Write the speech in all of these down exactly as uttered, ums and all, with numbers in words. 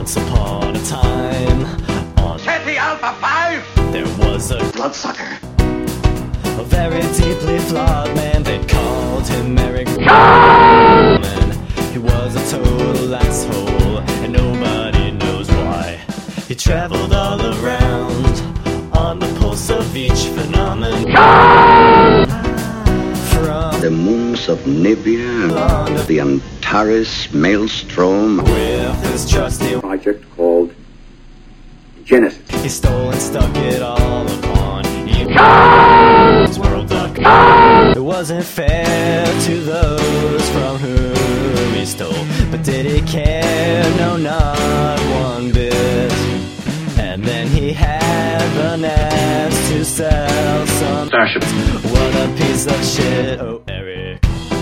Once upon a time, on Ceti Alpha five, there was a bloodsucker. A very deeply flawed man, they called him Eric. Man, he was a total asshole, and nobody knows why. He traveled all around on the pulse of each phenomenon. From the moons of Nibia, the Antares Maelstrom, with his trusty Project called Genesis. he stole and stuck it all upon Evil's World dot com. It wasn't fair to those from whom he stole, but did he care? No, not one bit. And then he had the nerves to sell some Starship. What a piece of shit, oh Eric.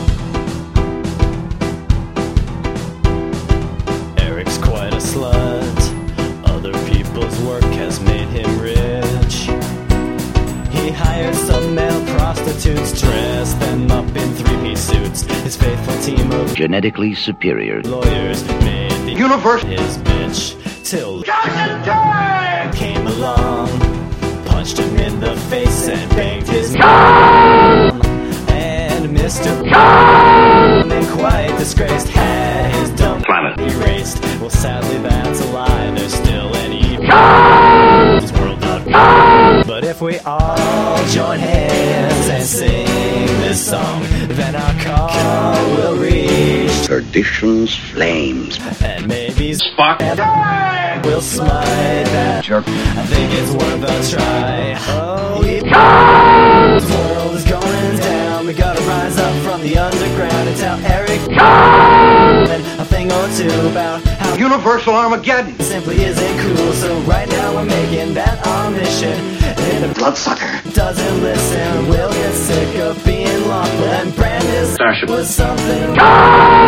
Eric's quite a slut. Other people's work has made him rich. He hired some male prostitutes, dressed them up in three-piece suits. His faithful team of genetically superior. lawyers made the Universe. his bitch. Till Johnson time! came along, punched him in the face and banged his mom. And Mister and quite disgraced, had his dumb Planet. erased. Well, sadly that's a lie, there's still an Evil's World dot com. But if we all join hands and sing this song, then our call will reach, Perdition's flames. and maybe Spock. we'll smite that Jerk. I think it's worth a try. Oh, Evil's world is going down. We gotta rise up from the underground and tell Eric a thing or two about how Universal Armageddon. it simply isn't cool. So right now we're making that our mission. And if Bloodsucker. it doesn't listen, we'll get sick of being locked. And Brandis Starship. was something.